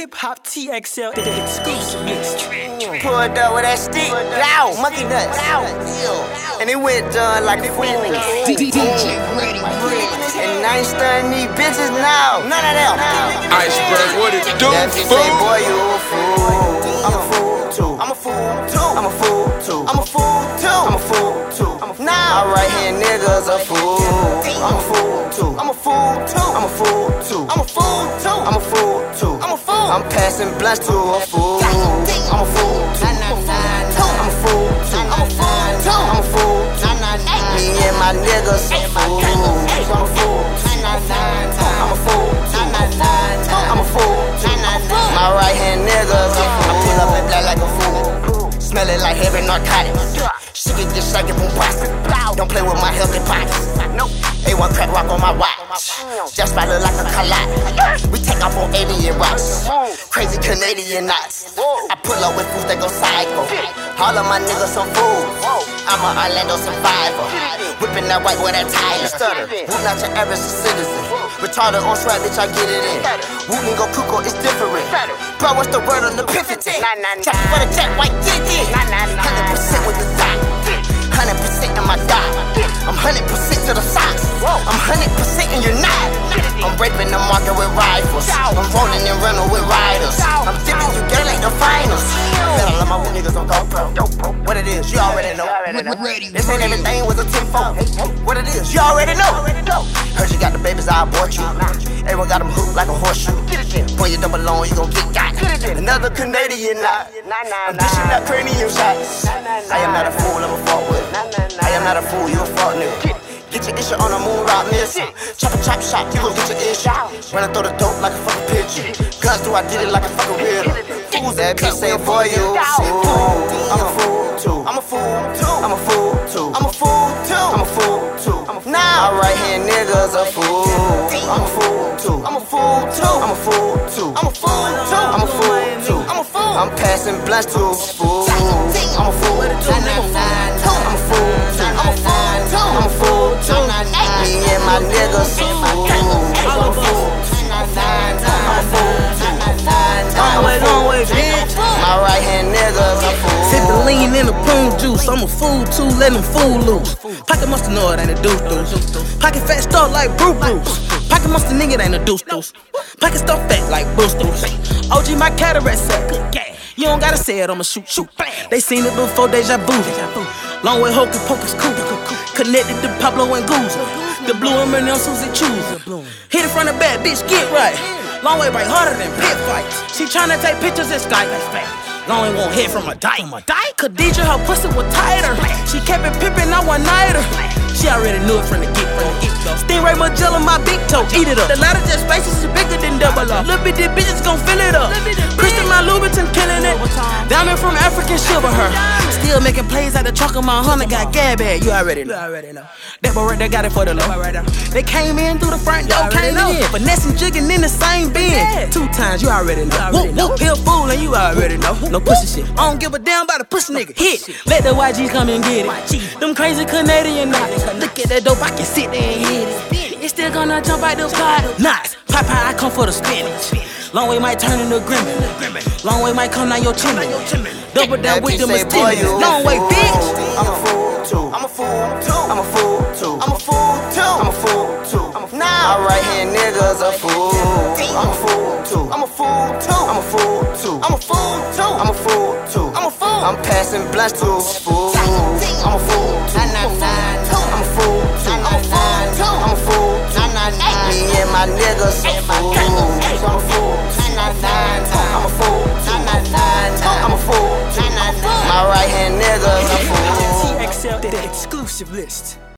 Hip Hop TXL, the exclusive mix. Pulled up with that stick, loud, monkey nuts. And it went done like a fool. DJ ready. And I ain't stunning these bitches now. None of them. Iceberg, what it do, That bitch say, boy, you a fool. I'm a fool too. I'm a fool too. I'm a fool too. I'm a fool too. I'm a fool too. Now my right hand niggas a fool. I'm a fool too. I'm a fool too. I'm a fool too. I'm a fool too. I'm a fool too. I'm a fool. I'm passing blunts to a fool. I'm a fool too. I'm a fool too. I'm a fool too. I'm a fool too. Me and my niggas a fool. I'm a fool too. I'm a fool too. I'm a fool too. My right hand niggas a fool. I pull up and black like a fool. Smell it like heavy narcotics. She get this like it from plastic. Don't play with my healthy pockets. Nope. A1 crack rock on my watch. Just by look like a collide. We take off on alien rocks. Crazy Canadian knots. I pull up with fools that go psycho. All of my niggas some fools. I'm a Orlando survivor. Whipping that white boy that tire. Who not your average citizen. Retarded on swag, bitch, I get it in. Woo go cuckoo, it's different. Bro, what's the word on the epiphany? Check for the jet, white get it. 100% with the dot. 100% in my dot. I'm 100% to the socks. I'm 100% and you're not. I'm raping the market with rifles. I'm rolling and running with riders. I'm dipping you girl like the finals. Man, I love my niggas on GoPro. What it is, you already know. This ain't everything with a 10-4. What it is, you already know. Heard you got the babies, I abort you. Everyone got them hooked like a horseshoe. When you double on, you gon' get got. Another Canadian knot. I'm dishing out cranium shots. I am not a fool, I'm a fault with. I am not a fool, you a fault nigga. Get your issue on a moon rock miss. Chop a chop shot, you gon' get your issue. When I throw the dope like a fucking pigeon. Guns do I did it like a fucking riddle. That bitch say, boy, you a fool. I'm a fool too. I'm a fool too. I'm a fool too. I'm a fool too. I'm a fool too. Now my right hand niggas a fool. I'm a fool too. I'm a fool too. I'm a fool too. I'm a fool too. I'm a fool too. I'm a fool. I'm passing blunts to a fool. I'm a fool too. I'm a fool too. I'm a fool too. I'm a fool too. Me and my niggas a fool. I'm a fool too. I'm a fool too. Long way, bitch. My right hand niggas a fool. Sip the lean in the prune juice. I'm a fool too, let them fool loose. Pocket must know it ain't a deuce. Pocket fat stuff like Bruce. Pocket must nigga it ain't a deuce. Pocket stuff fat like Bruce. OG my cataract set. You don't gotta say it, I'ma shoot. They seen it before, deja vu. Long way hocus pocus cool. Connected to Pablo and Goose. The blue and them Susie choose. Hit it from the back, bitch, get right. Long way right harder than pit fights. She tryna take pictures in Skype. Long way won't hit from a dyke. Khadija, her pussy was tighter. She kept it pippin', I one nighter. She already knew it from the get-go. Stingray Magellan, my big toe, eat it up. The ladder just spaces is bigger than double up. Little bit, these bitches gon' fill it up. Christian, my Louboutin, killing it. Diamond from African silver her. Still making plays like the truck of my Honda got gas bag. You already know. That boy right there got it for the low. They came in through the front door, came in. Finessing, jigging in the same bin. 2 times, you already know. Whoop, he a fool and you already know. No pussy shit. I don't give a damn about a pussy nigga. Hit. Let the YG come and get it. Them crazy Canadian knots. Look at that dope, I can sit there and hit it. It's still gonna jump out those cars. Knots. Popeye, I come for the spinach. Long way might turn into Grimmie. Long way might come down your chimney. Double that with the mysterious. Long way, bitch. I'm a fool too. I'm a fool too. I'm a fool too. I'm a fool too. I'm a fool too. Now my right hand niggas a fool. I'm a fool too. I'm a fool too. I'm a fool too. I'm a fool too. I'm a fool too. I'm a fool. I'm passing blunts to a fool. I'm a fool too. I'm a fool too. I'm a fool too. I'm a fool too. Me and my niggas a fool. I'm a fool too. I'm a fool too. I'm a fool too. My right hand niggas a fool. TXL, the exclusive list.